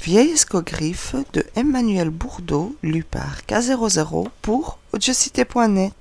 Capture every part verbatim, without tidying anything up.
Vieille escogriffe de Emmanuel Bourdeau, lu par K zéro zéro pour audiocité point net.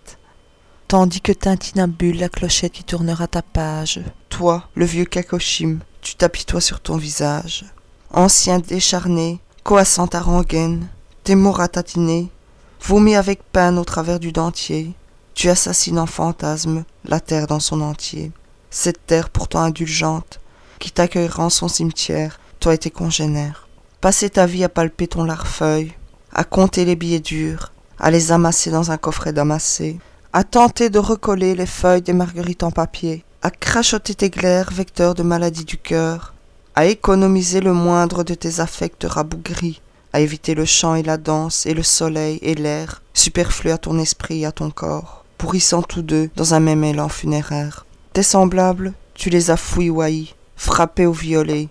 Tandis que tintinabule la clochette qui tournera ta page, toi, le vieux cacochime, tu t'apitoies sur ton visage. Ancien décharné, coassant ta rengaine, tes mots ratatinés, vomis avec peine au travers du dentier, tu assassines en fantasme la terre dans son entier. Cette terre pourtant indulgente, qui t'accueillera en son cimetière, toi et tes congénères. Passer ta vie à palper ton larfeuille, à compter les billets durs, à les amasser dans un coffret damassé, à tenter de recoller les feuilles des marguerites en papier, à crachoter tes glaires vecteurs de maladie du cœur, à économiser le moindre de tes affects rabougris, à éviter le chant et la danse et le soleil et l'air, superflus à ton esprit et à ton corps, pourrissant tous deux dans un même élan funéraire. Tes semblables, tu les as fouilloyés, frappés au violet.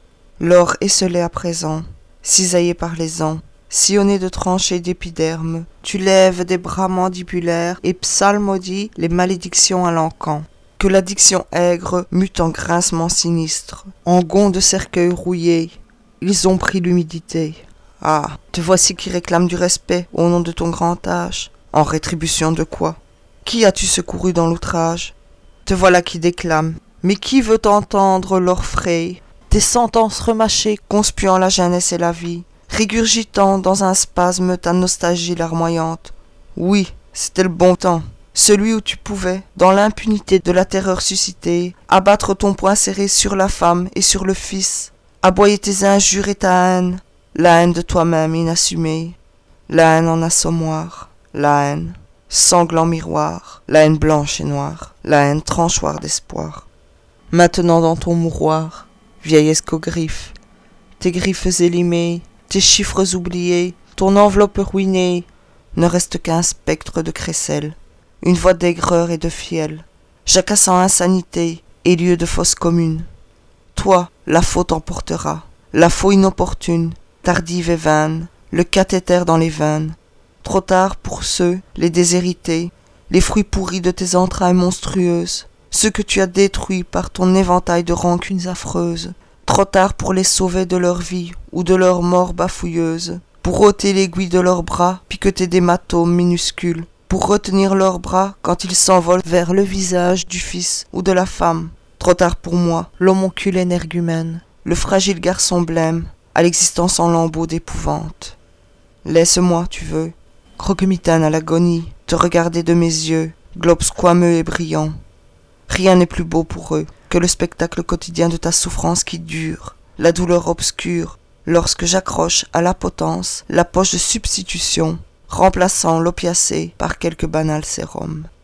L'or esselé à présent, cisaillé par les ans, sillonné de tranchées d'épiderme, tu lèves des bras mandibulaires et psalmodies les malédictions à l'encan. Que l'addiction aigre mute en grincement sinistre, en gonds de cercueil rouillés, ils ont pris l'humidité. Ah, te voici qui réclame du respect au nom de ton grand âge. En rétribution de quoi? Qui as-tu secouru dans l'outrage? Te voilà qui déclame, mais qui veut entendre l'orfraie? Tes sentences remâchées, conspuant la jeunesse et la vie, régurgitant dans un spasme ta nostalgie larmoyante. Oui, c'était le bon temps, celui où tu pouvais, dans l'impunité de la terreur suscitée, abattre ton poing serré sur la femme et sur le fils, aboyer tes injures et ta haine, la haine de toi-même inassumée, la haine en assommoir, la haine, sanglant miroir, la haine blanche et noire, la haine tranchoir d'espoir. Maintenant dans ton mouroir, vieille escogriffe, tes griffes élimées, tes chiffres oubliés, ton enveloppe ruinée, ne reste qu'un spectre de crécelle, une voix d'aigreur et de fiel, jacassant insanité et lieu de fosse commune. Toi, la faute emportera, la faute inopportune, tardive et vaine, le cathéter dans les veines. Trop tard pour ceux, les déshérités, les fruits pourris de tes entrailles monstrueuses, ceux que tu as détruits par ton éventail de rancunes affreuses. Trop tard pour les sauver de leur vie ou de leur mort bafouilleuse, pour ôter l'aiguille de leurs bras, piqueter d'hématomes minuscules, pour retenir leurs bras quand ils s'envolent vers le visage du fils ou de la femme. Trop tard pour moi, l'homoncule énergumène, le fragile garçon blême, à l'existence en lambeaux d'épouvante. Laisse-moi, tu veux, croque-mitaine à l'agonie, te regarder de mes yeux, globe squameux et brillant. Rien n'est plus beau pour eux que le spectacle quotidien de ta souffrance qui dure, la douleur obscure, lorsque j'accroche à la potence la poche de substitution, remplaçant l'opiacé par quelque banal sérum.